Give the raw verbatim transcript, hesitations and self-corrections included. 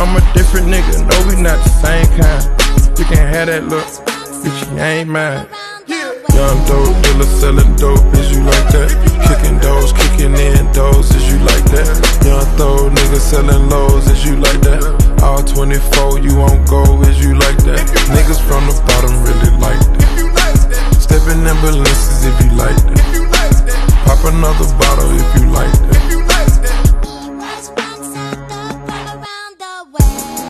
I'm a different nigga, no, we not the same kind. You can't have that look, bitch, you ain't mine. Young dope dealer selling dope, is you like that? Kicking doors, kicking in doors, is you like that? Young throw nigga selling lows, is you like that? All twenty-four, you won't go, is you like that? Niggas from the bottom really like that. Stepping in Balenciagas if you like that. Pop another